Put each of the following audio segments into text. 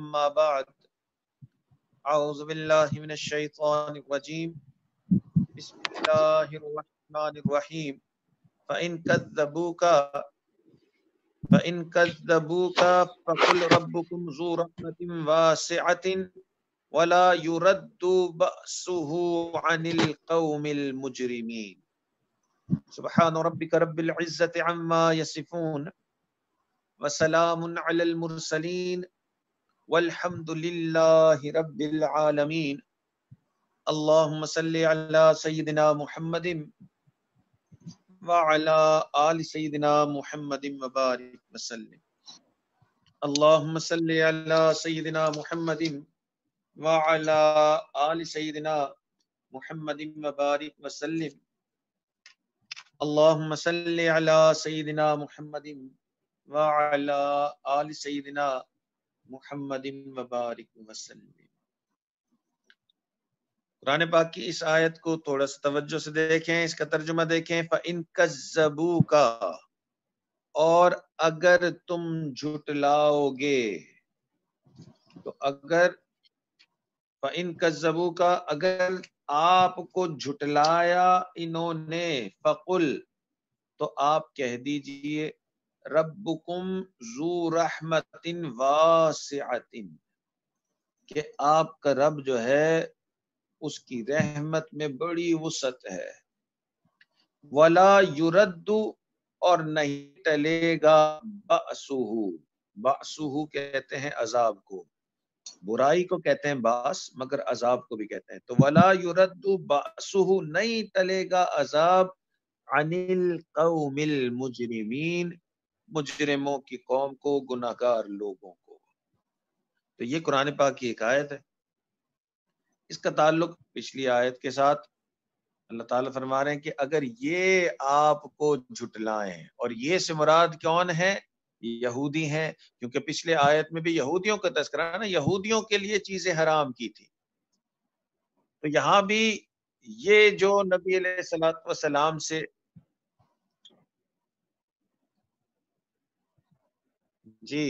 أما بعد أعوذ بالله من الشيطان الرجيم بسم الله الرحمن الرحيم فإن كذبوك فقل ربكم ذو رحمة واسعة ولا يرد بأسه عن القوم المجرمين سبحان ربك رب العزة عما يصفون وسلام على المرسلين والحمد لله رب العالمين اللهم صل على سيدنا محمد وعلى آل سيدنا محمد وبارك وسلم اللهم صل على سيدنا محمد وعلى آل سيدنا محمد وبارك وسلم اللهم صل على سيدنا محمد وعلى آل سيدنا محمد وبارك وسلم۔ قرآن پاک کی اس آیت کو تھوڑا سا توجہ سے دیکھیں، اس کا ترجمہ دیکھیں۔ فَإِن كَذَّبُوكَ، اور اگر تم جھٹلاؤ گے، تو اگر فَإِن كَذَّبُوكَ، اگر آپ کو جھٹلایا انہوں نے، فَقُل، تو آپ کہہ دیجئے ربکم ذو رحمت واسعۃ، کہ آپ کا رب جو ہے اس کی رحمت میں بڑی وسعت ہے، ولا یرد، اور نہیں ٹلے گا، بأسہ کہتے ہیں عذاب کو، برائی کو کہتے ہیں باس، مگر عذاب کو بھی کہتے ہیں، تو ولا یرد بأسہ، نہیں ٹلے گا عذاب، عن القوم المجرمین، مجرموں کی قوم کو، گناہگار لوگوں کو۔ تو یہ قرآن پاک کی ایک آیت ہے، اس کا تعلق پچھلی آیت کے ساتھ۔ اللہ تعالیٰ فرما رہے ہیں کہ اگر یہ آپ کو جھٹلائیں، اور یہ سے مراد کون ہے؟ یہودی ہیں، کیونکہ پچھلے آیت میں بھی یہودیوں کا تذکرہ ہے نا، یہودیوں کے لیے چیزیں حرام کی تھی، تو یہاں بھی یہ جو نبی علیہ الصلوۃ والسلام سے جی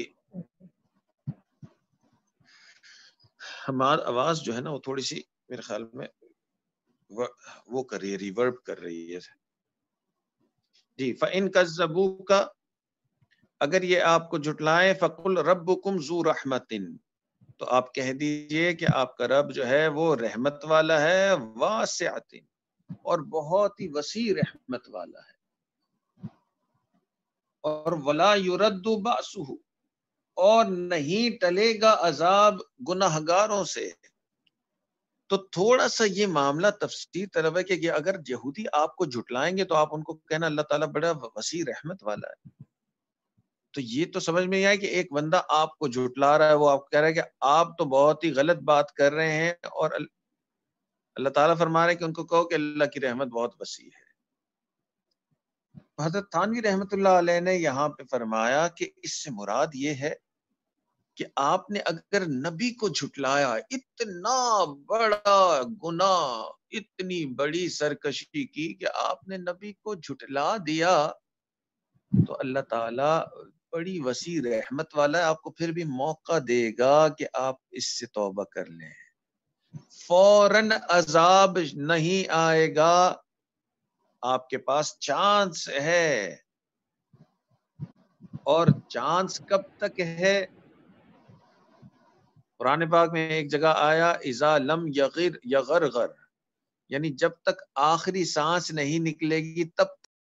ہماری آواز جو ہے نا وہ تھوڑی سی میرے خیال میں وہ کر رہی ہے، ریورب کر رہی ہے جی۔ فَإِن كَذَّبُوكَ، اگر یہ آپ کو جھٹلائیں، فَقُلْ رَبُّكُمْ ذُو رَحْمَةٍ، تو آپ کہہ دیجئے کہ آپ کا رب جو ہے وہ رحمت والا ہے، واسعۃ، اور بہت ہی وسیع رحمت والا ہے، اور وَلَا يُرَدُّ بَأْسُهُ، اور نہیں ٹلے گا عذاب گناہگاروں سے۔ تو تھوڑا سا یہ معاملہ تفسیر طلب ہے کہ اگر یہودی آپ کو جھٹلائیں گے تو آپ ان کو کہنا اللہ تعالیٰ بڑا وسیع رحمت والا ہے، تو یہ تو سمجھ میں آئے کہ ایک بندہ آپ کو جھٹلا رہا ہے، وہ آپ کہہ رہا ہے کہ آپ تو بہت ہی غلط بات کر رہے ہیں، اور اللہ تعالیٰ فرما رہے ہیں کہ ان کو کہو کہ اللہ کی رحمت بہت وسیع ہے۔ حضرت تھانوی رحمت اللہ علیہ نے یہاں پہ فرمایا کہ اس سے مراد یہ ہے کہ آپ نے اگر نبی کو جھٹلایا، اتنا بڑا گناہ، اتنی بڑی سرکشی کی کہ آپ نے نبی کو جھٹلا دیا، تو اللہ تعالیٰ بڑی وسیع رحمت والا ہے، آپ کو پھر بھی موقع دے گا کہ آپ اس سے توبہ کر لیں، فوراً عذاب نہیں آئے گا، آپ کے پاس چانس ہے۔ اور چانس کب تک ہے؟ قرآن پاک میں ایک جگہ آیا اذا لم یغرغر، یعنی جب تک آخری سانس نہیں نکلے گی تب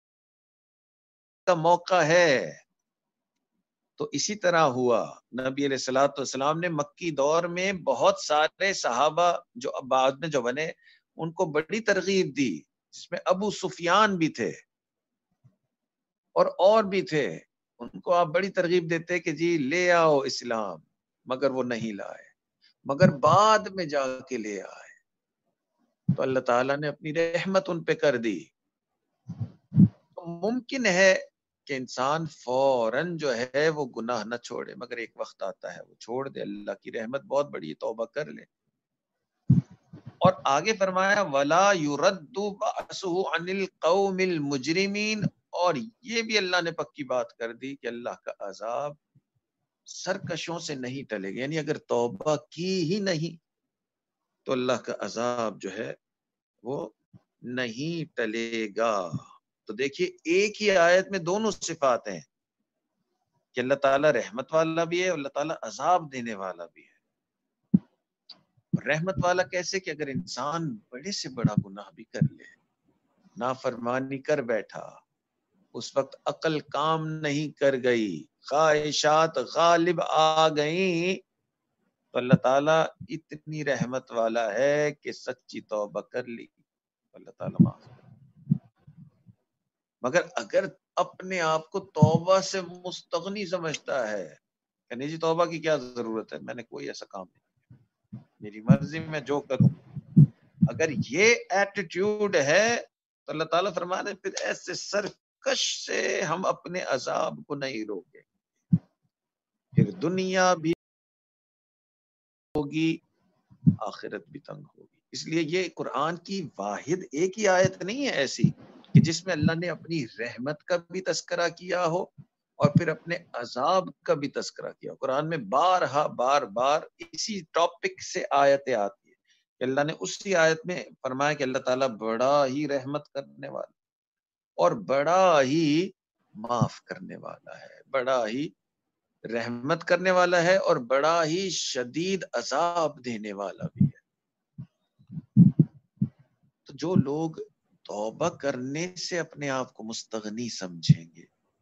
کا موقع ہے۔ تو اسی طرح ہوا، نبی علیہ الصلوۃ والسلام نے مکی دور میں بہت سارے صحابہ جو بعد میں جو بنے ان کو بڑی ترغیب دی، جس میں ابو سفیان بھی تھے اور بھی تھے، ان کو آپ بڑی ترغیب دیتے کہ جی لے آؤ اسلام، مگر وہ نہیں لائے، مگر بعد میں جا کے لے آئے، تو اللہ تعالیٰ نے اپنی رحمت ان پہ کر دی۔ تو ممکن ہے کہ انسان فوراً جو ہے وہ گناہ نہ چھوڑے، مگر ایک وقت آتا ہے وہ چھوڑ دے، اللہ کی رحمت بہت بڑی، توبہ کر لے۔ اور آگے فرمایا وَلَا يُرَدُّ بَأْسُهُ عَنِ الْقَوْمِ الْمُجْرِمِينَ، اور یہ بھی اللہ نے پکی بات کر دی کہ اللہ کا عذاب سرکشوں سے نہیں ٹلے گا، یعنی اگر توبہ کی ہی نہیں تو اللہ کا عذاب جو ہے وہ نہیں ٹلے گا۔ تو دیکھیے ایک ہی آیت میں دونوں صفات ہیں کہ اللہ تعالیٰ رحمت والا بھی ہے، اللہ تعالیٰ عذاب دینے والا بھی ہے۔ رحمت والا کیسے؟ کہ اگر انسان بڑے سے بڑا گناہ بھی کر لے، نافرمانی کر بیٹھا، اس وقت عقل کام نہیں کر گئی، خواہشات غالب آ گئیں، تو اللہ تعالیٰ اتنی رحمت والا ہے کہ سچی توبہ کر لی اللہ تعالیٰ معاف کر۔ مگر اگر اپنے آپ کو توبہ سے مستغنی سمجھتا ہے کہ نہیں جی توبہ کی کیا ضرورت ہے، میں نے کوئی ایسا کام نہیں، میری مرضی میں جو کروں، اگر یہ ایٹیٹیوڈ ہے تو اللہ تعالیٰ فرمانے پھر ایسے سرکش سے ہم اپنے عذاب کو نہیں روکیں، پھر دنیا بھی ہوگی آخرت بھی تنگ ہوگی۔ اس لیے یہ قرآن کی واحد ایک ہی آیت نہیں ہے ایسی کہ جس میں اللہ نے اپنی رحمت کا بھی تذکرہ کیا ہو اور پھر اپنے عذاب کا بھی تذکرہ کیا ہو۔ قرآن میں بارہا بار بار اسی ٹاپک سے آیتیں آتی ہیں کہ اللہ نے اسی آیت میں فرمایا کہ اللہ تعالیٰ بڑا ہی رحمت کرنے والا اور بڑا ہی معاف کرنے والا ہے، بڑا ہی رحمت کرنے والا ہے اور بڑا ہی شدید عذاب دینے والا بھی ہے۔ تو جو لوگ توبہ کرنے سے اپنے آپ کو مستغنی سمجھیں گے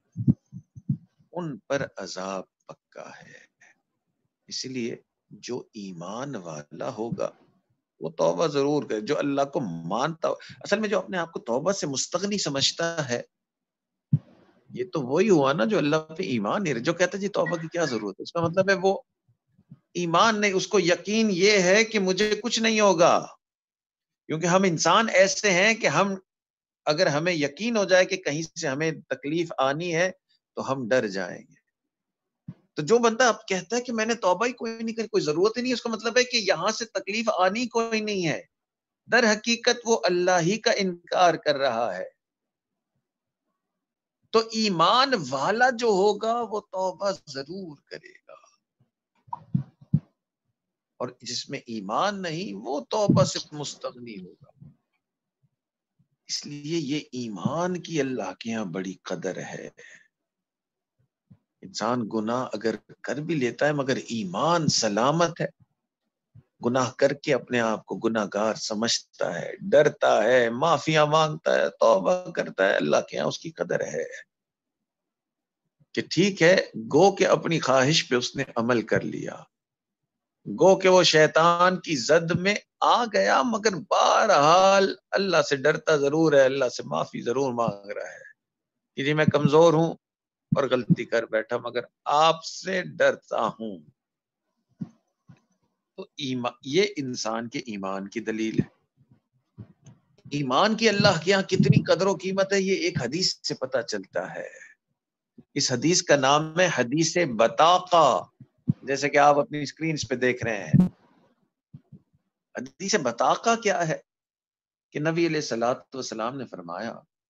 ان پر عذاب پکا ہے۔ اسی لیے جو ایمان والا ہوگا وہ توبہ ضرور کرے، جو اللہ کو مانتا ہو۔ اصل میں جو اپنے آپ کو توبہ سے مستغنی سمجھتا ہے یہ تو وہی ہوا نا جو اللہ پہ ایمان نہیں رہے، جو کہتا ہے جی توبہ کی کیا ضرورت ہے، اس کا مطلب ہے وہ ایمان نہیں، اس کو یقین یہ ہے کہ مجھے کچھ نہیں ہوگا، کیونکہ ہم انسان ایسے ہیں کہ ہم اگر ہمیں یقین ہو جائے کہ کہیں سے ہمیں تکلیف آنی ہے تو ہم ڈر جائیں گے۔ تو جو بندہ اب کہتا ہے کہ میں نے توبہ ہی کوئی نہیں کری، کوئی ضرورت ہی نہیں، اس کا مطلب ہے کہ یہاں سے تکلیف آنی کوئی نہیں ہے، در حقیقت وہ اللہ ہی کا انکار کر رہا ہے۔ تو ایمان والا جو ہوگا وہ توبہ ضرور کرے گا، اور جس میں ایمان نہیں وہ توبہ سے مستغنی ہوگا۔ اس لیے یہ ایمان کی اللہ کے یہاں بڑی قدر ہے۔ انسان گناہ اگر کر بھی لیتا ہے مگر ایمان سلامت ہے، گناہ کر کے اپنے آپ کو گناہ گار سمجھتا ہے، ڈرتا ہے، معافیاں مانگتا ہے، توبہ کرتا ہے، اللہ کے یہاں اس کی قدر ہے کہ ٹھیک ہے گو کہ اپنی خواہش پہ اس نے عمل کر لیا، گو کہ وہ شیطان کی زد میں آ گیا، مگر بہرحال اللہ سے ڈرتا ضرور ہے، اللہ سے معافی ضرور مانگ رہا ہے کہ جی میں کمزور ہوں اور غلطی کر بیٹھا مگر آپ سے ڈرتا ہوں۔ تو یہ انسان کے ایمان کی دلیل ہے۔ ایمان کی اللہ کے یہاں کتنی قدر و قیمت ہے یہ ایک حدیث سے پتہ چلتا ہے۔ اس حدیث کا نام ہے حدیث بطاقہ، جیسے کہ آپ اپنی اسکرینز پہ دیکھ رہے ہیں۔ حدیث بطاقہ کیا ہے کہ نبی علیہ الصلوۃ والسلام نے فرمایا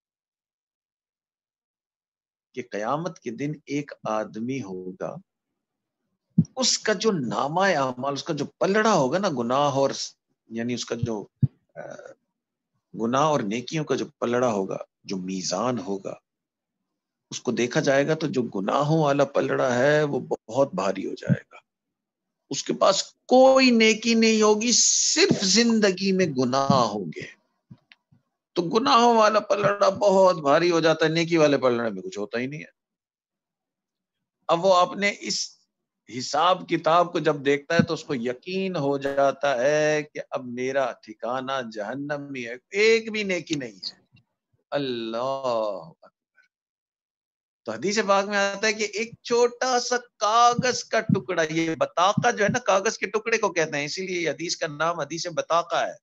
کہ قیامت کے دن ایک آدمی ہوگا، اس کا جو نامہ اعمال، اس کا جو پلڑا ہوگا نا گناہ اور یعنی اس کا جو گناہ اور نیکیوں کا جو پلڑا ہوگا، جو میزان ہوگا، اس کو دیکھا جائے گا تو جو گناہوں والا پلڑا ہے وہ بہت بھاری ہو جائے گا، اس کے پاس کوئی نیکی نہیں ہوگی، صرف زندگی میں گناہ ہوں گے۔ تو گناہوں والا پلڑا بہت بھاری ہو جاتا ہے، نیکی والے پلڑے میں کچھ ہوتا ہی نہیں ہے۔ اب وہ اپنے اس حساب کتاب کو جب دیکھتا ہے تو اس کو یقین ہو جاتا ہے کہ اب میرا ٹھکانہ جہنم میں ہے، ایک بھی نیکی نہیں ہے۔ اللہ اکبر۔ تو حدیث پاک میں آتا ہے کہ ایک چھوٹا سا کاغذ کا ٹکڑا، یہ بطاقہ جو ہے نا کاغذ کے ٹکڑے کو کہتے ہیں، اسی لیے حدیث کا نام حدیث بطاقہ ہے۔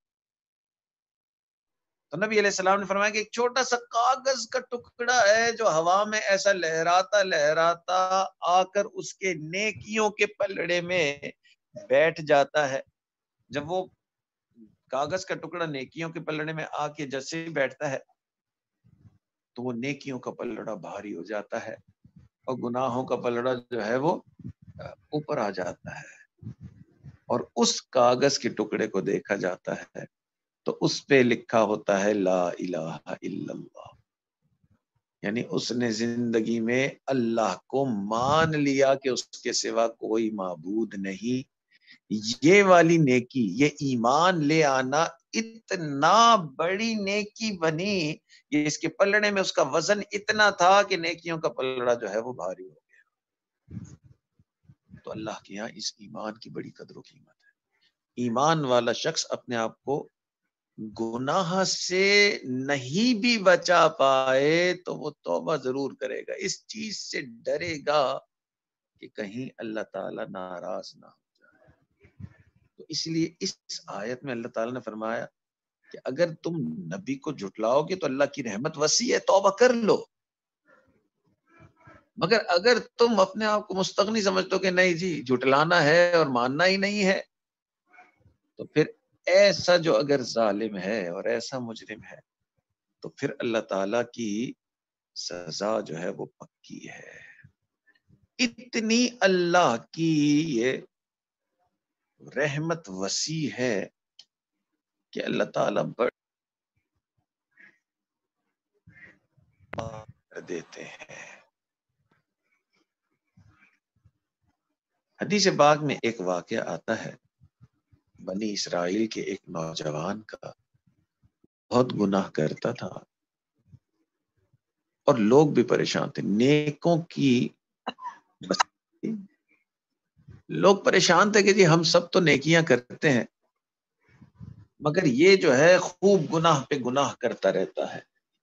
تو نبی علیہ السلام نے فرمایا کہ ایک چھوٹا سا کاغذ کا ٹکڑا ہے جو ہوا میں ایسا لہراتا لہراتا آ کر اس کے نیکیوں کے پلڑے میں بیٹھ جاتا ہے۔ جب وہ کاغذ کا ٹکڑا نیکیوں کے پلڑے میں آ کے جیسے ہی بیٹھتا ہے تو وہ نیکیوں کا پلڑا بھاری ہو جاتا ہے اور گناہوں کا پلڑا جو ہے وہ اوپر آ جاتا ہے اور اس کاغذ کے ٹکڑے کو دیکھا جاتا ہے تو اس پہ لکھا ہوتا ہے لا الہ الا اللہ، یعنی اس نے زندگی میں اللہ کو مان لیا کہ اس کے سوا کوئی معبود نہیں۔ یہ والی نیکی، یہ ایمان لے آنا اتنا بڑی نیکی بنی، یہ اس کے پلڑے میں اس کا وزن اتنا تھا کہ نیکیوں کا پلڑا جو ہے وہ بھاری ہو گیا۔ تو اللہ کے یہاں اس ایمان کی بڑی قدر و قیمت ہے۔ ایمان والا شخص اپنے آپ کو گناہ سے نہیں بھی بچا پائے تو وہ توبہ ضرور کرے گا، اس چیز سے ڈرے گا کہ کہیں اللہ تعالیٰ ناراض نہ ہو جائے۔ تو اس لیے اس آیت میں اللہ تعالیٰ نے فرمایا کہ اگر تم نبی کو جھٹلاؤ گے تو اللہ کی رحمت وسیع ہے، توبہ کر لو، مگر اگر تم اپنے آپ کو مستغنی سمجھتے ہو کہ نہیں جی جھٹلانا ہے اور ماننا ہی نہیں ہے، تو پھر ایسا جو اگر ظالم ہے اور ایسا مجرم ہے تو پھر اللہ تعالیٰ کی سزا جو ہے وہ پکی ہے۔ اتنی اللہ کی یہ رحمت وسیع ہے کہ اللہ تعالیٰ بڑا کر دیتے ہیں۔ حدیث پاک میں ایک واقعہ آتا ہے، بنی اسرائیل کے ایک نوجوان کا، بہت گناہ کرتا تھا اور لوگ بھی پریشان تھے، نیکوں کی بستی، لوگ پریشان تھے کہ جی ہم سب تو نیکیاں کرتے ہیں مگر یہ جو ہے خوب گناہ پہ گناہ کرتا رہتا ہے۔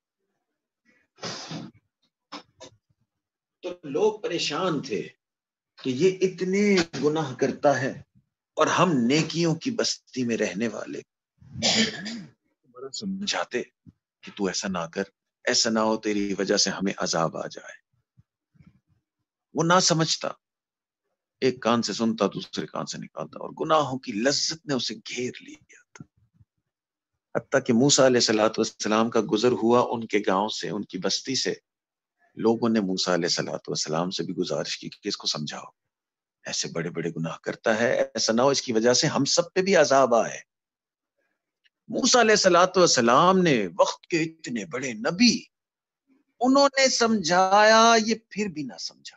تو لوگ پریشان تھے کہ یہ اتنے گناہ کرتا ہے اور ہم نیکیوں کی بستی میں رہنے والے بڑا سمجھاتے کہ تو ایسا نہ کر، ایسا نہ ہو تیری وجہ سے ہمیں عذاب آ جائے۔ وہ نہ سمجھتا، ایک کان سے سنتا دوسرے کان سے نکالتا اور گناہوں کی لذت نے اسے گھیر لیا تھا، حتیٰ کہ موسیٰ علیہ السلام کا گزر ہوا ان کے گاؤں سے، ان کی بستی سے، لوگوں نے موسیٰ علیہ السلام سے بھی گزارش کی کہ اس کو سمجھاؤ، ایسے بڑے بڑے گناہ کرتا ہے، ایسا نہ ہو اس کی وجہ سے ہم سب پہ بھی عذاب آئے۔ موسیٰ علیہ السلام نے، وقت کے اتنے بڑے نبی، انہوں نے سمجھایا، یہ پھر بھی نہ سمجھا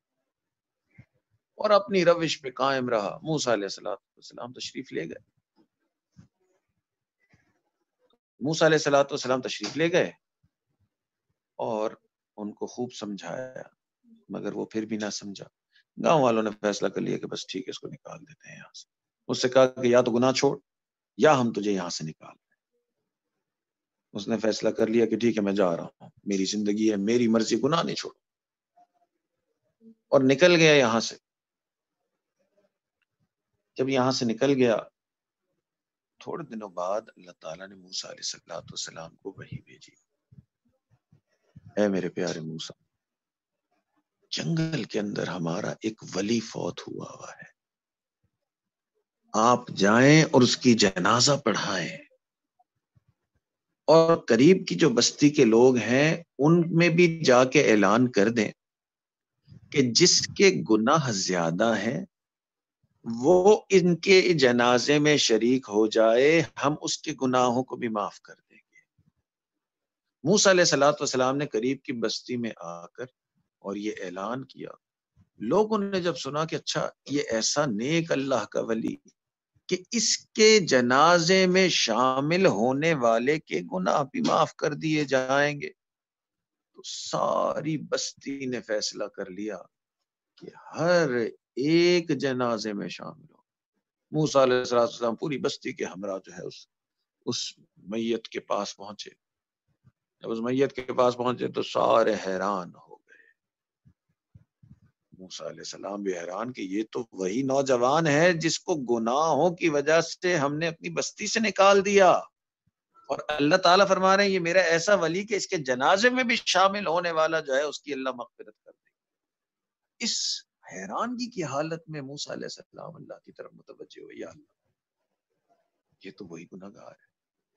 اور اپنی روش پہ قائم رہا۔ موسیٰ علیہ السلام تشریف لے گئے، موسیٰ علیہ السلام تشریف لے گئے اور ان کو خوب سمجھایا مگر وہ پھر بھی نہ سمجھا۔ گاؤں والوں نے فیصلہ کر لیا کہ بس ٹھیک ہے اس کو نکال دیتے ہیں یہاں سے۔ اس سے کہا کہ یا تو گناہ چھوڑ یا ہم تجھے یہاں سے نکال۔ اس نے فیصلہ کر لیا کہ ٹھیک ہے میں جا رہا ہوں، میری زندگی ہے، میری مرضی، گناہ نہیں چھوڑ، اور نکل گیا یہاں سے۔ جب یہاں سے نکل گیا تھوڑے دنوں بعد اللہ تعالیٰ نے موسیٰ علیہ السلام کو وحی بھیجی، اے میرے پیارے موسیٰ، جنگل کے اندر ہمارا ایک ولی فوت ہوا ہے، آپ جائیں اور اس کی جنازہ پڑھائیں اور قریب کی جو بستی کے لوگ ہیں ان میں بھی جا کے اعلان کر دیں کہ جس کے گناہ زیادہ ہیں وہ ان کے جنازے میں شریک ہو جائے، ہم اس کے گناہوں کو بھی معاف کر دیں گے۔ موسیٰ علیہ السلام نے قریب کی بستی میں آ کر اور یہ اعلان کیا، لوگوں نے جب سنا کہ اچھا یہ ایسا نیک اللہ کا ولی کہ اس کے جنازے میں شامل ہونے والے کے گناہ بھی معاف کر دیے جائیں گے، تو ساری بستی نے فیصلہ کر لیا کہ ہر ایک جنازے میں شامل ہو۔ موسیٰ علیہ السلام پوری بستی کے ہمراہ جو ہے اس میت کے پاس پہنچے۔ جب اس میت کے پاس پہنچے تو سارے حیران ہو گئے، موسیٰ علیہ السلام بھی حیران کہ یہ تو وہی نوجوان ہے جس کو گناہوں کی وجہ سے ہم نے اپنی بستی سے نکال دیا، اور اللہ تعالیٰ فرما رہے ہیں یہ میرا ایسا ولی کہ اس کے جنازے میں بھی شامل ہونے والا جو ہے اس کی اللہ مغفرت کر دے۔ اس حیرانگی کی حالت میں موسیٰ علیہ السلام اللہ کی طرف متوجہ ہوئے، یا اللہ یہ تو وہی گناہ گار ہے،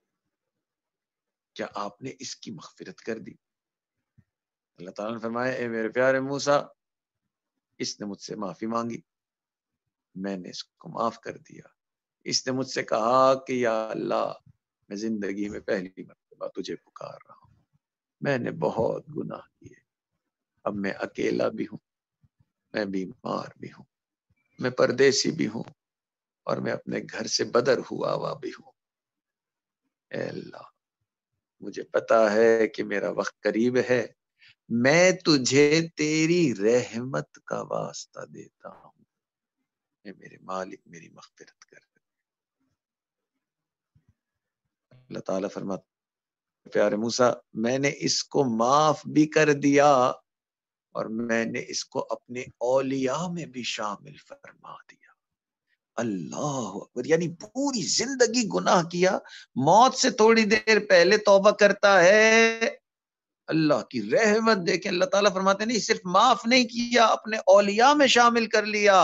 کیا آپ نے اس کی مغفرت کر دی؟ اللہ تعالیٰ نے فرمایا اے میرے پیارے موسیٰ، اس نے مجھ سے معافی مانگی، میں نے اس کو معاف کر دیا۔ اس نے مجھ سے کہا کہ یا اللہ میں زندگی میں پہلی مرتبہ تجھے پکار رہا ہوں، میں نے بہت گناہ کیے، اب میں اکیلا بھی ہوں، میں بیمار بھی ہوں، میں پردیسی بھی ہوں، اور میں اپنے گھر سے بدر ہوا بھی ہوں۔ اے اللہ مجھے پتا ہے کہ میرا وقت قریب ہے، میں تجھے تیری رحمت کا واسطہ دیتا ہوں، اے میرے مالک میری مغفرت کر۔ اللہ تعالیٰ فرماتا پیارے موسیٰ میں نے اس کو معاف بھی کر دیا اور میں نے اس کو اپنے اولیاء میں بھی شامل فرما دیا۔ اللہ اکبر، یعنی پوری زندگی گناہ کیا، موت سے تھوڑی دیر پہلے توبہ کرتا ہے، اللہ کی رحمت دیکھیں، اللہ تعالیٰ فرماتے ہیں نہیں صرف معاف نہیں کیا، اپنے اولیاء میں شامل کر لیا۔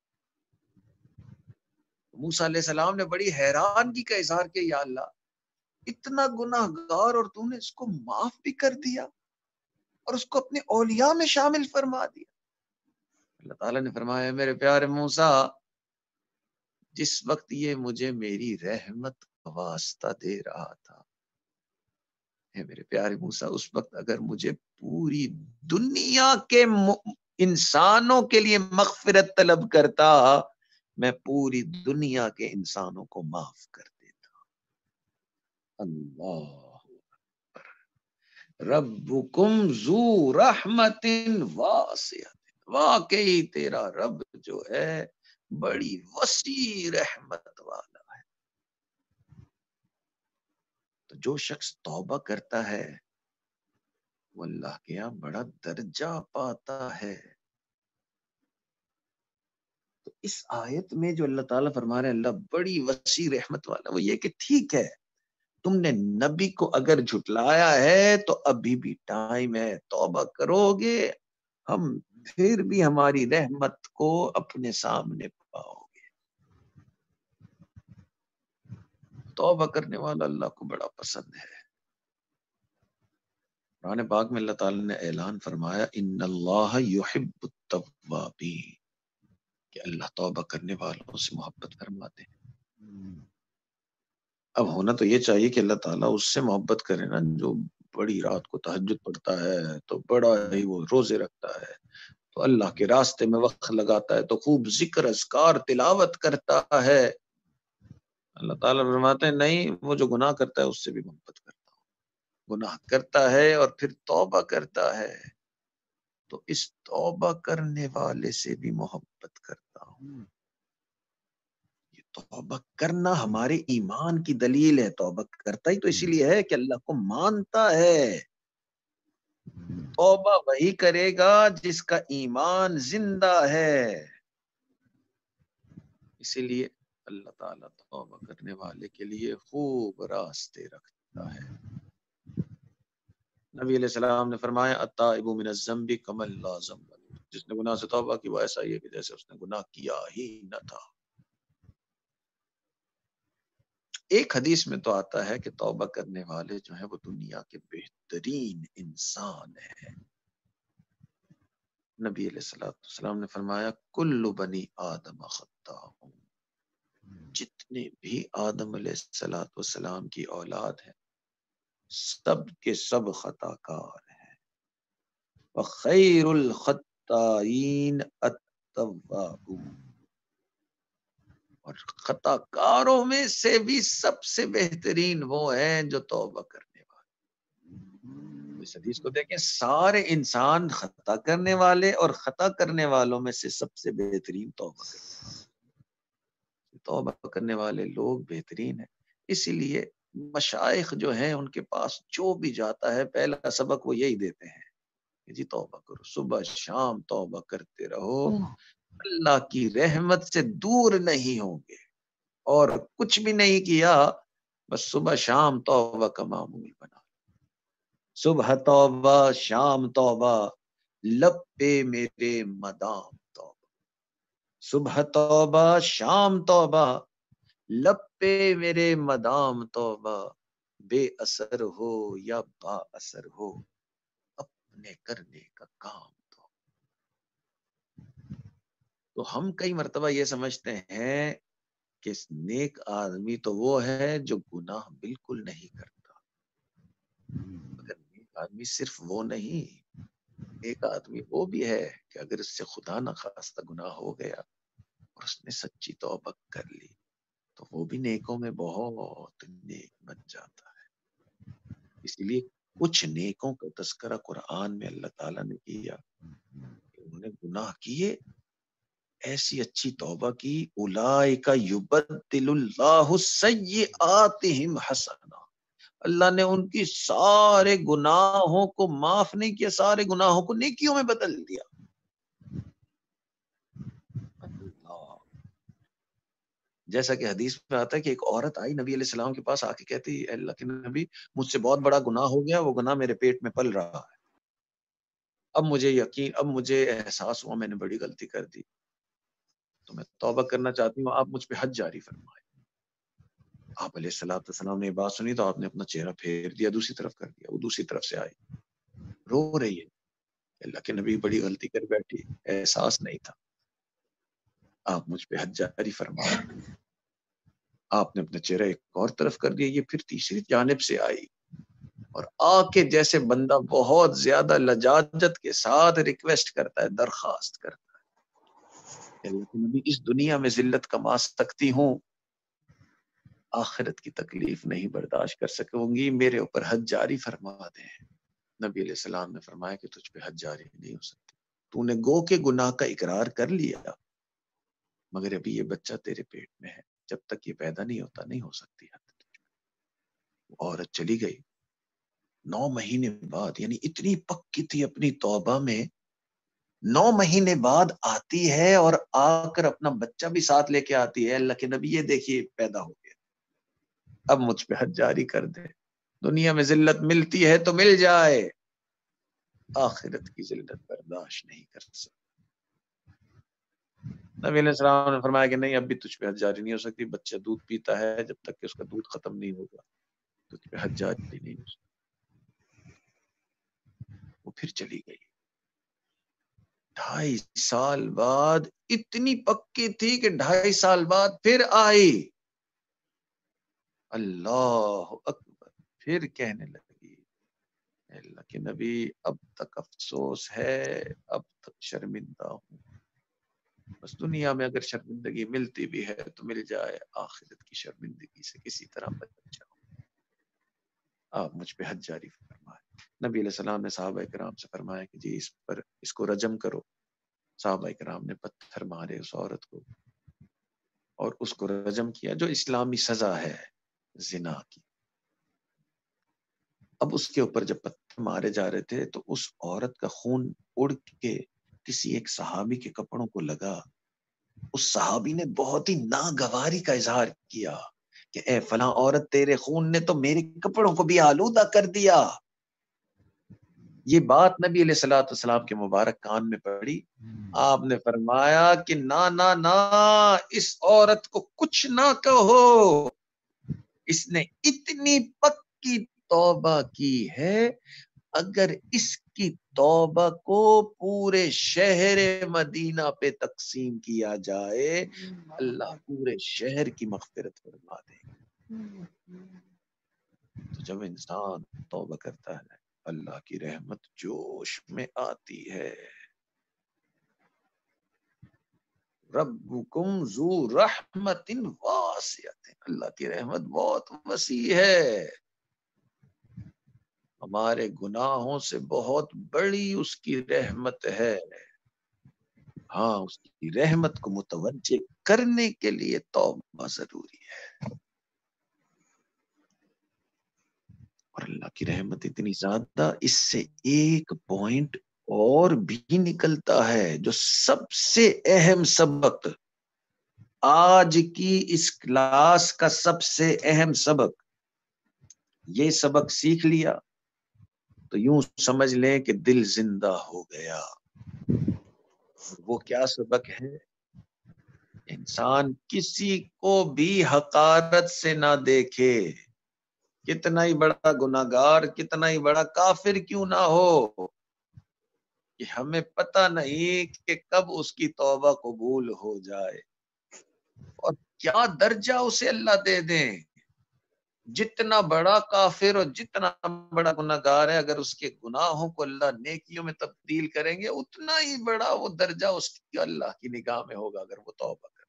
موسیٰ علیہ السلام نے بڑی حیرانگی کا اظہار کیا، یا اللہ اتنا گناہ گار اور تو نے اس کو معاف بھی کر دیا اور اس کو اپنے اولیاء میں شامل فرما دیا۔ اللہ تعالیٰ نے فرمایا میرے پیارے موسیٰ جس وقت یہ مجھے میری رحمت کا واسطہ دے رہا تھا، اے میرے پیارے موسیٰ اس وقت اگر مجھے پوری دنیا کے انسانوں کے لیے مغفرت طلب کرتا، میں پوری دنیا کے انسانوں کو معاف کر دیتا۔ اللہ ربکم ذو رحمت واسعہ، واقعی تیرا رب جو ہے بڑی وسیع رحمت والا ہے۔ تو جو شخص توبہ کرتا ہے وہ اللہ کے یہاں بڑا درجہ پاتا ہے۔ تو اس آیت میں جو اللہ تعالیٰ فرما رہے ہیں اللہ بڑی وسیع رحمت والا، وہ یہ کہ ٹھیک ہے تم نے نبی کو اگر جھٹلایا ہے تو ابھی بھی ٹائم ہے، توبہ کرو گے ہم پھر بھی ہماری رحمت کو اپنے سامنے پاؤ گے۔ توبہ کرنے والا اللہ کو بڑا پسند ہے۔ قرآن پاک میں اللہ تعالیٰ نے اعلان فرمایا ان اللہ یحب التوابین، کہ اللہ توبہ کرنے والوں سے محبت فرماتے ہیں۔ اب ہونا تو یہ چاہیے کہ اللہ تعالیٰ اس سے محبت کرے نا جو بڑی رات کو تہجد پڑھتا ہے، تو بڑا ہی وہ روزے رکھتا ہے، تو اللہ کے راستے میں وقت لگاتا ہے، تو خوب ذکر اذکار تلاوت کرتا ہے۔ اللہ تعالیٰ فرماتے ہیں نہیں، وہ جو گناہ کرتا ہے اس سے بھی محبت کرتا ہوں، گناہ کرتا ہے اور پھر توبہ کرتا ہے تو اس توبہ کرنے والے سے بھی محبت کرتا ہوں۔ یہ توبہ کرنا ہمارے ایمان کی دلیل ہے، توبہ کرتا ہی تو اسی لیے ہے کہ اللہ کو مانتا ہے۔ توبہ وہی کرے گا جس کا ایمان زندہ ہے، اسی لیے اللہ تعالیٰ توبہ کرنے والے کے لیے خوب راستے رکھتا ہے۔ نبی علیہ السلام نے فرمایا التائب من الذنب کمن لا ذنب له، جس نے گناہ سے توبہ کی وہ ایسا ہی ہے کہ جیسے اس نے گناہ کیا ہی نہ تھا۔ ایک حدیث میں تو آتا ہے کہ توبہ کرنے والے جو ہیں وہ دنیا کے بہترین انسان ہیں۔ نبی علیہ السلام نے فرمایا کل بنی آدم خطاء، جتنے بھی آدم علیہ السلام کی اولاد ہیں سب کے سب خطا کار ہیں، وخیر الخطائین التوابون، اور خطا کاروں میں سے بھی سب سے بہترین وہ ہیں جو توبہ کرنے والے۔ اس حدیث کو دیکھیں، سارے انسان خطا کرنے والے اور خطا کرنے والوں میں سے سب سے بہترین توبہ کرنے والے، توبہ کرنے والے لوگ بہترین ہیں۔ اسی لیے مشائخ جو ہیں ان کے پاس جو بھی جاتا ہے پہلا سبق وہ یہی دیتے ہیں کہ جی توبہ کرو، صبح شام توبہ کرتے رہو، اللہ کی رحمت سے دور نہیں ہوں گے، اور کچھ بھی نہیں کیا بس صبح شام توبہ کا معمول بنا، صبح توبہ شام توبہ، لب پہ میرے مدام توبہ، صبح توبہ شام توبہ، لب پہ میرے مدام توبہ، بے اثر ہو یا با اثر ہو اپنے کرنے کا کام تو۔ تو ہم کئی مرتبہ یہ سمجھتے ہیں کہ نیک آدمی تو وہ ہے جو گناہ بالکل نہیں کرتا، مگر نیک آدمی صرف وہ نہیں، ایک آدمی وہ بھی ہے کہ اگر اس سے خدا نہ خواستہ گناہ ہو گیا اور اس نے سچی توبہ کر لی تو وہ بھی نیکوں میں بہت نیک بن جاتا ہے۔ اسی لیے کچھ نیکوں کا تذکرہ قرآن میں اللہ تعالیٰ نے کیا کہ انہوں نے گناہ کیے، ایسی اچھی توبہ کی، اولئک یبدل اللہ سیئاتہم حسنا، اللہ نے ان کی سارے گناہوں کو معاف نہیں کیا، سارے گناہوں کو نیکیوں میں بدل دیا۔ اللہ، جیسا کہ حدیث میں آتا ہے کہ ایک عورت آئی نبی علیہ السلام کے پاس، آ کے کہتی اے اللہ کے نبی، مجھ سے بہت بڑا گناہ ہو گیا، وہ گناہ میرے پیٹ میں پل رہا ہے، اب مجھے احساس ہوا میں نے بڑی غلطی کر دی، تو میں توبہ کرنا چاہتی ہوں، آپ مجھ پہ حج جاری فرمائیں۔ آپ علیہ السلام نے یہ بات سنی تو آپ نے اپنا چہرہ پھیر دیا، دوسری طرف کر دیا، وہ دوسری طرف سے آئی، رو رہی ہے، اللہ کے نبی بڑی غلطی کر بیٹھی، احساس نہیں تھا، آپ مجھ پہ حج جاری فرمائیں۔ آپ نے اپنا چہرہ ایک اور طرف کر دیا، یہ پھر تیسری جانب سے آئی اور آ کے جیسے بندہ بہت زیادہ لجاجت کے ساتھ ریکویسٹ کرتا ہے، درخواست کرتا ہے، اللہ کے نبی اس دنیا میں ذلت کما سکتی ہوں، آخرت کی تکلیف نہیں برداشت کر سکوں گی، میرے اوپر حج جاری فرما دیں۔ نبی علیہ السلام نے فرمایا کہ تجھ پہ حج جاری نہیں ہو سکتی، تو نے گو کے گناہ کا اقرار کر لیا، مگر ابھی یہ بچہ تیرے پیٹ میں ہے، جب تک یہ پیدا نہیں ہوتا نہیں ہو سکتی حد۔ وہ عورت چلی گئی، 9 مہینے بعد، یعنی اتنی پکی تھی اپنی توبہ میں، 9 مہینے بعد آتی ہے اور آ کر اپنا بچہ بھی ساتھ لے کے آتی ہے، اللہ کے نبی یہ دیکھیے پیدا ہو گیا، اب مجھ پہ حج جاری کر دے، دنیا میں ذلت ملتی ہے تو مل جائے، آخرت کی ذلت برداشت نہیں کر سکتا۔ نبی علیہ السلام نے فرمایا کہ نہیں، اب بھی تجھ پہ حج جاری نہیں ہو سکتی، بچہ دودھ پیتا ہے، جب تک کہ اس کا دودھ ختم نہیں ہوگا تجھ پہ حج جاری نہیں ہو سکتی۔ وہ پھر چلی گئی، 2.5 سال بعد اتنی پکی تھی کہ 2.5 سال بعد پھر آئی، اللہ اکبر، پھر کہنے لگی اللہ کے نبی اب تک افسوس ہے، اب تک شرمندہ ہوں، بس دنیا میں اگر شرمندگی ملتی بھی ہے تو مل جائے، آخرت کی شرمندگی سے کسی طرح بچ جاؤ، آپ مجھ پہ حج جاری فرمائے۔ نبی علیہ السلام نے صحابہ کرام سے فرمایا کہ جی اس کو رجم کرو، صحابہ کرام نے پتھر مارے اس عورت کو اور اس کو رجم کیا، جو اسلامی سزا ہے زنا کی۔ اب اس کے اوپر جب پتھر مارے جا رہے تھے تو اس عورت کا خون اڑ کے کسی ایک صحابی کے کپڑوں کو لگا، اس صحابی نے بہت ہی ناگواری کا اظہار کیا کہ اے فلاں عورت، تیرے خون نے تو میرے کپڑوں کو بھی آلودہ کر دیا۔ یہ بات نبی علیہ الصلوۃ والسلام کے مبارک کان میں پڑی، آپ نے فرمایا کہ نہ اس عورت کو کچھ نہ کہو، اس نے اتنی پکی توبہ کی ہے، اگر اس کی توبہ کو پورے شہر مدینہ پہ تقسیم کیا جائے، اللہ پورے شہر کی مغفرت فرما دے گا۔ تو جب انسان توبہ کرتا ہے اللہ کی رحمت جوش میں آتی ہے۔ ربکم ذو رحمت واسعۃ، اللہ کی رحمت بہت وسیع ہے، ہمارے گناہوں سے بہت بڑی اس کی رحمت ہے، ہاں اس کی رحمت کو متوجہ کرنے کے لیے توبہ ضروری ہے۔ اور اللہ کی رحمت اتنی زیادہ، اس سے ایک پوائنٹ اور بھی نکلتا ہے، جو سب سے اہم سبق، آج کی اس کلاس کا سب سے اہم سبق، یہ سبق سیکھ لیا تو یوں سمجھ لیں کہ دل زندہ ہو گیا۔ وہ کیا سبق ہے؟ انسان کسی کو بھی حقارت سے نہ دیکھے، کتنا ہی بڑا گناہگار، کتنا ہی بڑا کافر کیوں نہ ہو، کہ ہمیں پتہ نہیں کہ کب اس کی توبہ قبول ہو جائے اور کیا درجہ اسے اللہ دے دیں. جتنا بڑا کافر اور جتنا بڑا گناہگار ہے، اگر اس کے گناہوں کو اللہ نیکیوں میں تبدیل کریں گے، اتنا ہی بڑا وہ درجہ اس کی اللہ کی نگاہ میں ہوگا اگر وہ توبہ کرے.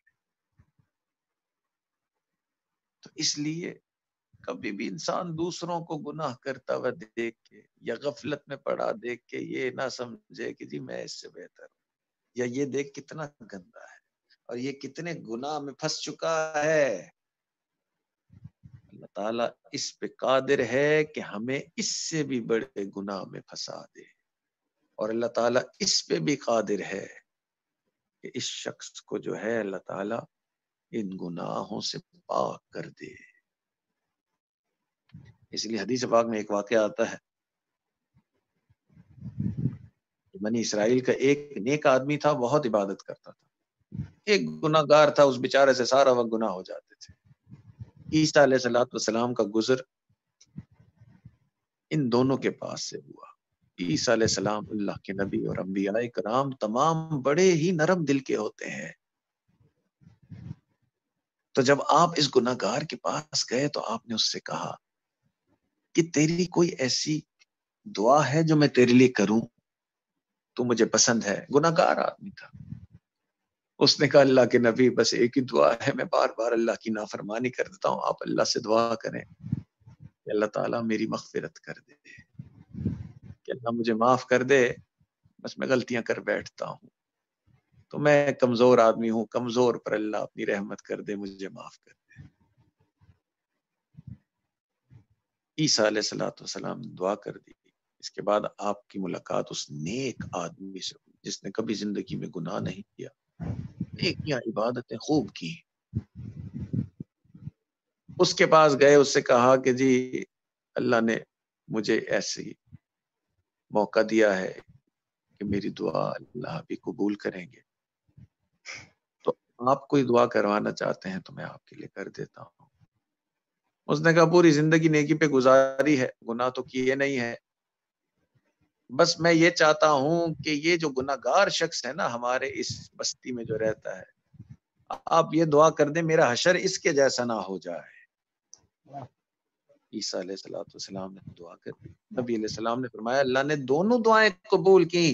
تو اس لیے کبھی بھی انسان دوسروں کو گناہ کرتا ہوا دیکھ کے یا غفلت میں پڑا دیکھ کے یہ نہ سمجھے کہ جی میں اس سے بہتر ہوں، یا یہ دیکھ کتنا گندا ہے اور یہ کتنے گناہ میں پھنس چکا ہے. اللہ تعالیٰ اس پہ قادر ہے کہ ہمیں اس سے بھی بڑے گناہ میں پھنسا دے، اور اللہ تعالیٰ اس پہ بھی قادر ہے کہ اس شخص کو جو ہے اللہ تعالیٰ ان گناہوں سے پاک کر دے. اس لیے حدیث پاک میں ایک واقعہ آتا ہے، بنی اسرائیل کا ایک نیک آدمی تھا، بہت عبادت کرتا تھا. ایک گناہ گار تھا، اس بیچارے سے سارا وقت گناہ ہو جاتے تھے. عیسیٰ علیہ السلام کا گزر ان دونوں کے پاس سے ہوا. عیسیٰ علیہ السلام اللہ کے نبی اور انبیاء کرام تمام بڑے ہی نرم دل کے ہوتے ہیں. تو جب آپ اس گناہ گار کے پاس گئے تو آپ نے اس سے کہا کہ تیری کوئی ایسی دعا ہے جو میں تیرے لیے کروں، تو مجھے پسند ہے. گناہ گار آدمی تھا. اس نے کہا اللہ کے نبی بس ایک ہی دعا ہے، میں بار بار اللہ کی نافرمانی کر دیتا ہوں، آپ اللہ سے دعا کریں کہ اللہ تعالیٰ میری مغفرت کر دے، کہ اللہ مجھے معاف کر دے، بس میں غلطیاں کر بیٹھتا ہوں، تو میں کمزور آدمی ہوں، کمزور پر اللہ اپنی رحمت کر دے، مجھے معاف کر دے. عیسیٰ علیہ السلام نے دعا کر دی. اس کے بعد آپ کی ملاقات اس نیک آدمی سے ہوئی جس نے کبھی زندگی میں گناہ نہیں کیا، نیکیاں عبادتیں خوب کی. اس کے پاس گئے، اس سے کہا کہ جی اللہ نے مجھے ایسی موقع دیا ہے کہ میری دعا اللہ بھی قبول کریں گے، تو آپ کوئی دعا کروانا چاہتے ہیں تو میں آپ کے لیے کر دیتا ہوں. اس نے کہا پوری زندگی نیکی پہ گزاری ہے، گناہ تو کیے نہیں ہے، بس میں یہ چاہتا ہوں کہ یہ جو گناہ گار شخص ہے نا ہمارے اس بستی میں جو رہتا ہے، آپ یہ دعا کر دیں میرا حشر اس کے جیسا نہ ہو جائے. عیسیٰ علیہ السلام نے دعا کر دی. نبی علیہ السلام نے فرمایا اللہ نے دونوں دعائیں قبول کی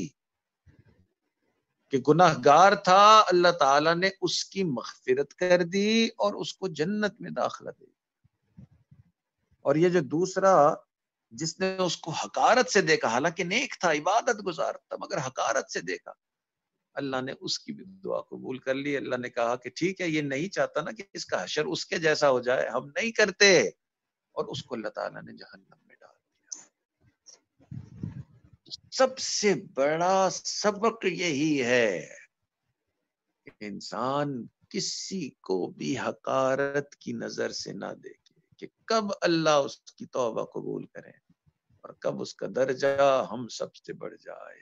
کہ گناہ گار تھا، اللہ تعالیٰ نے اس کی مغفرت کر دی اور اس کو جنت میں داخلہ دی. اور یہ جو دوسرا جس نے اس کو حقارت سے دیکھا، حالانکہ نیک تھا، عبادت گزار تھا، مگر حقارت سے دیکھا، اللہ نے اس کی بھی دعا قبول کر لی. اللہ نے کہا کہ ٹھیک ہے، یہ نہیں چاہتا نا کہ اس کا حشر اس کے جیسا ہو جائے، ہم نہیں کرتے، اور اس کو اللہ تعالیٰ نے جہنم میں ڈال دیا. سب سے بڑا سبق یہی ہے کہ انسان کسی کو بھی حقارت کی نظر سے نہ دیکھے کہ کب اللہ اس کی توبہ قبول کرے اور کب اس کا درجہ ہم سب سے بڑھ جائے.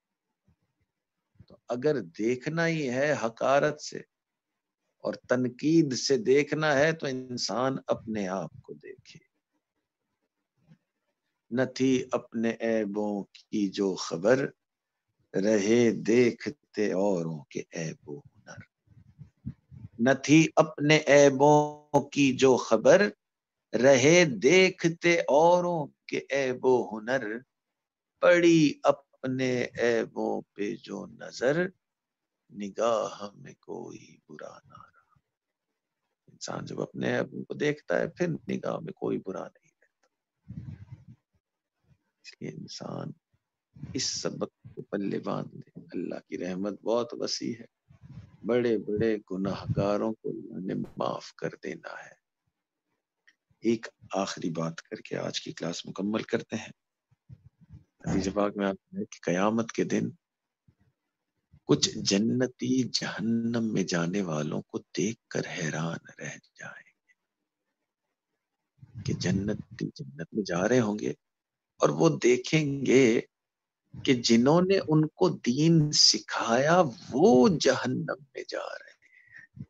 تو اگر دیکھنا ہی ہے حقارت سے اور تنقید سے دیکھنا ہے تو انسان اپنے آپ کو دیکھے. نہ تھی اپنے عیبوں کی جو خبر، رہے دیکھتے اوروں کے عیب و ہنر. نہ تھی اپنے عیبوں کی جو خبر، رہے دیکھتے اوروں کے عیب و ہنر. پڑی اپنے عیبوں پہ جو نظر، نگاہ میں کوئی برا نہ رہا. انسان جب اپنے عیبوں کو دیکھتا ہے پھر نگاہ میں کوئی برا نہیں رہتا. اس لیے انسان اس سبق کو پلے باندھ دے. اللہ کی رحمت بہت وسیع ہے، بڑے بڑے گناہ گاروں کو اللہ نے معاف کر دینا ہے. ایک آخری بات کر کے آج کی کلاس مکمل کرتے ہیں. حدیث پاک میں آتا ہے کہ قیامت کے دن کچھ جنتی جہنم میں جانے والوں کو دیکھ کر حیران رہ جائیں کہ جنتی جنت میں جا رہے ہوں گے اور وہ دیکھیں گے کہ جنہوں نے ان کو دین سکھایا وہ جہنم میں جا رہے ہیں.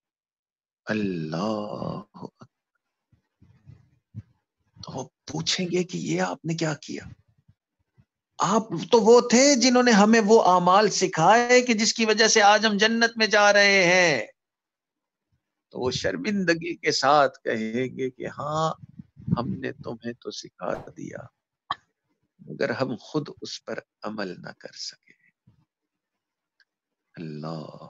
اللہ، تو وہ پوچھیں گے کہ یہ آپ نے کیا کیا؟ آپ تو وہ تھے جنہوں نے ہمیں وہ اعمال سکھائے کہ جس کی وجہ سے آج ہم جنت میں جا رہے ہیں. تو وہ شرمندگی کے ساتھ کہیں گے کہ ہاں ہم نے تمہیں تو سکھا دیا مگر ہم خود اس پر عمل نہ کر سکے. اللہ،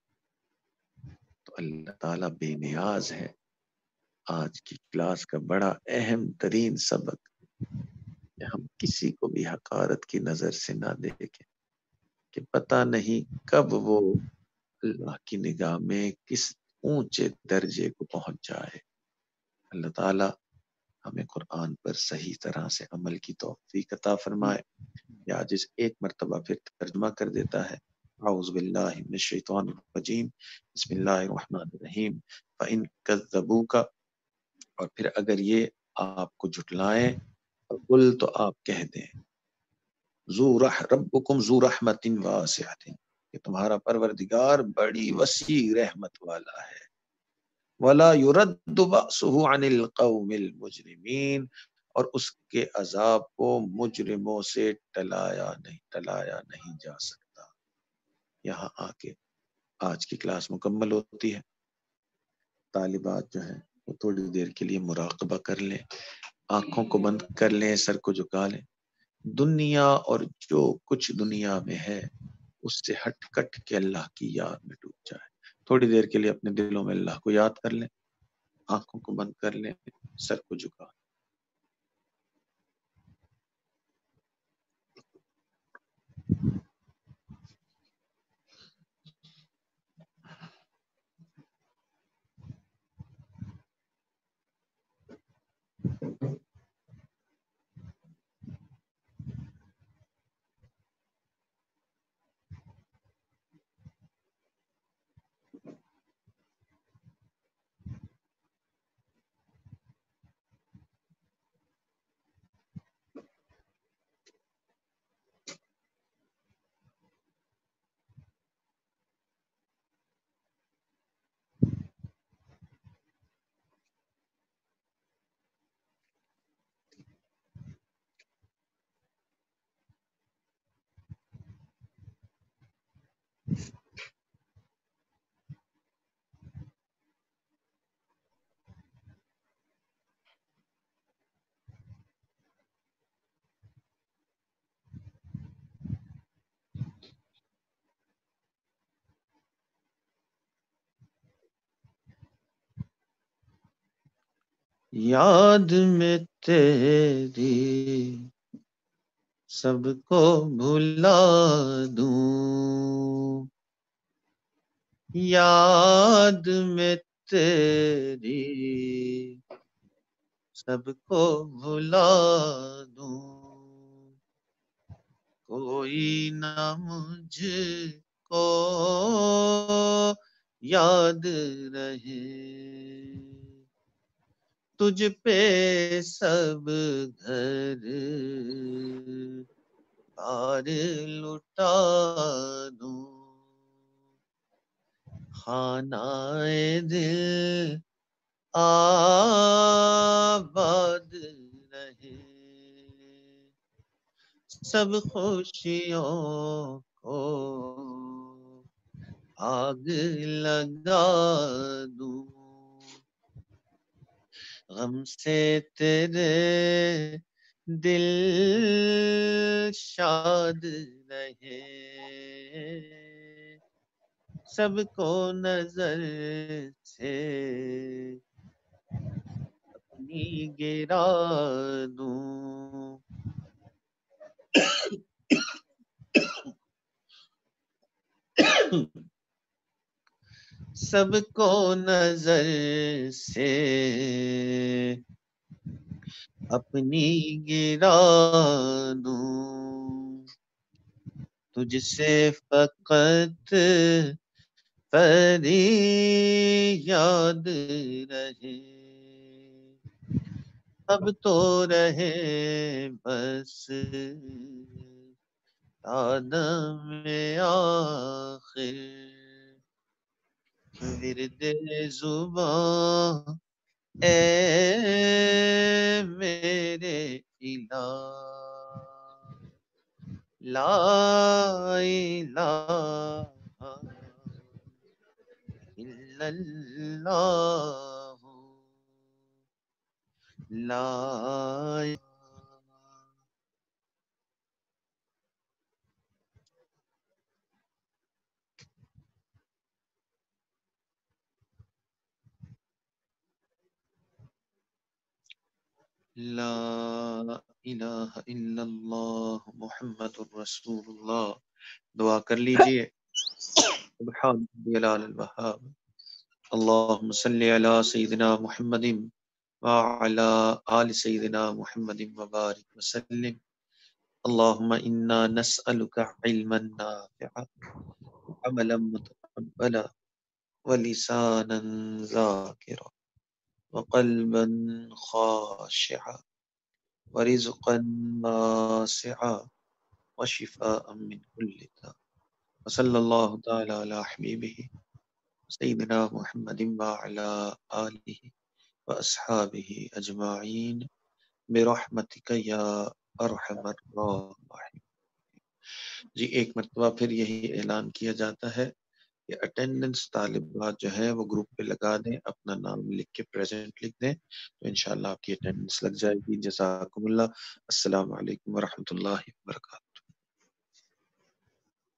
تو اللہ تعالیٰ بے نیاز ہے. آج کی کلاس کا بڑا اہم ترین سبق کہ ہم کسی کو بھی حقارت کی نظر سے نہ دیکھیں کہ پتہ نہیں کب وہ اللہ کی نگاہ میں کس اونچے درجے کو پہنچ جائے. اللہ تعالیٰ ہمیں قرآن پر صحیح طرح سے عمل کی توفیق عطا فرمائے. یا جس ایک مرتبہ پھر ترجمہ کر دیتا ہے. اعوذ باللہ من الشیطان الرجیم بسم اللہ الرحمن الرحیم. فَإِن كَذَّبُوكَ، اور پھر اگر یہ آپ کو جھٹلائیں، قل تو آپ کہہ دیں ربکم ذو رحمت واسعۃ، کہ تمہارا پروردگار بڑی وسیع رحمت والا ہے. ولا يرد بأسه عن القوم المجرمین، اور اس کے عذاب کو مجرموں سے ٹلایا نہیں جا سکتا. یہاں آ کے آج کی کلاس مکمل ہوتی ہے. طالبات جو ہیں وہ تھوڑی دیر کے لیے مراقبہ کر لیں، آنکھوں کو بند کر لیں، سر کو جھکا لیں. دنیا اور جو کچھ دنیا میں ہے اس سے ہٹ کٹ کے اللہ کی یاد میں ڈوب جائے. تھوڑی دیر کے لیے اپنے دلوں میں اللہ کو یاد کر لیں، آنکھوں کو بند کر لیں، سر کو جھکا. یاد میں تیری سب کو بھلا دوں، یاد میں تیری سب کو بھلا دوں، کوئی نہ مجھ کو یاد رہے، تجھ پہ سب گھر بار لٹا دوں، خانہ دل آباد رہے، سب خوشیوں کو آگ لگا دوں، غم سے تیرے دل شاد رہے، سب کو نظر سے اپنی گرا دوں، سب کو نظر سے اپنی گرا دوں، تجھ سے فقط فریاد رہے، اب تو رہے بس آدم آخر، ورد زباں اے میرے الہ، لا الہ الا اللہ لا لا الہ الا اللہ محمد الرسول اللہ. دعا کر لیجئے. سبحان ربی العلی الوہاب. اللہم صلی علی سیدنا محمد وعلی آل سیدنا محمد وبارک وسلم. اللہم انا نسألک علما نافعا وعملا متقبلا ولسانا ذاکرا وقلبا خاشعا ورزقا واسعا وشفاء من كل داء. وصلی اللہ تعالی علی حبیبہ سیدنا محمد وعلی آلہ واصحابہ اجمعین برحمتک یا ارحم الراحمین. جی ایک مرتبہ پھر یہی اعلان کیا جاتا ہے کہ اٹینڈنس طالبات جو ہے وہ گروپ پہ لگا دیں، اپنا نام لکھ کے پریزنٹ لکھ دیں تو انشاءاللہ آپ کی اٹینڈنس لگ جائے گی. جزاکم اللہ. السلام علیکم ورحمۃ اللہ وبرکاتہ.